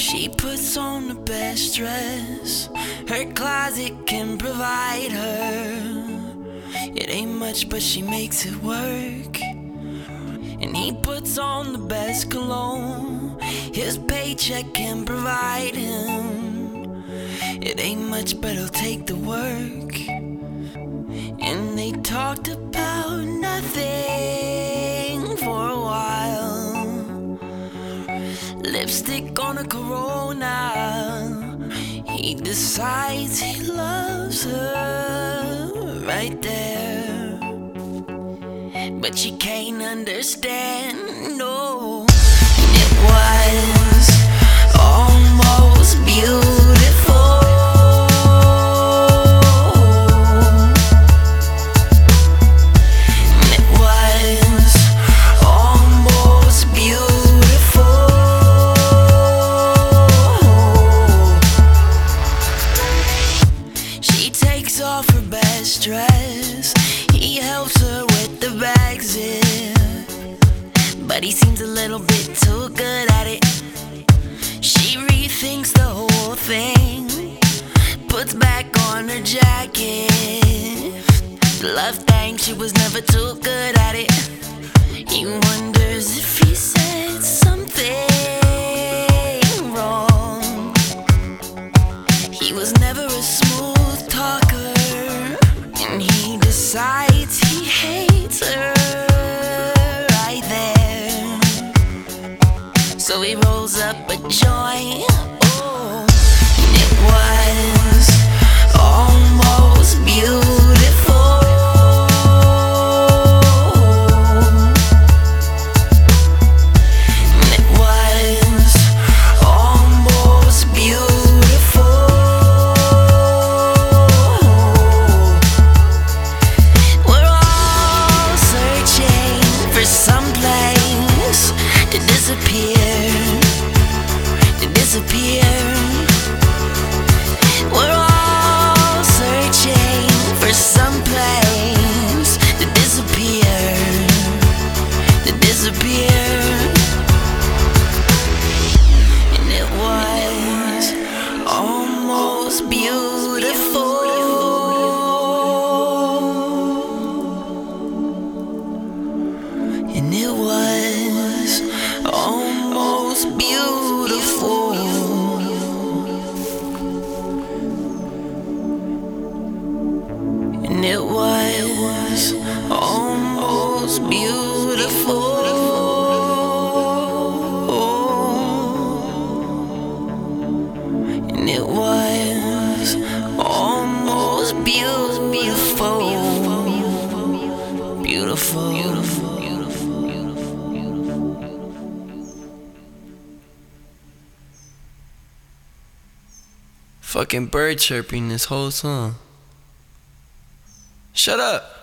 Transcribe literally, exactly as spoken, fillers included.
She puts on the best dress her closet can provide her. It ain't much, but she makes it work. And he puts on the best cologne his paycheck can provide him. It ain't much, but he'll take the work. And they talked about nothing for a while. Lipstick on a Corona. He decides he loves her right there, but she can't understand, no. It was almost beautiful. It was almost beautiful. She takes off her best dress. He helps her with the bag zip, but he seems a little bit too good at it. She rethinks the whole thing, puts back on her jacket. The love thing, she was never too good at it. He wonders if he said something wrong. He was never a smooth talker, and he decides he hates her right there. So he rolls up a joint. Oh, it was almost beautiful. It was almost beautiful. We're all searching for some place to disappear, to disappear. We're all searching for some place to disappear, to disappear. And it was almost beautiful. And it was almost beautiful. And it was almost beautiful. And it was almost beautiful. Beautiful, beautiful, beautiful, beautiful, beautiful. Fucking bird chirping this whole song. Shut up.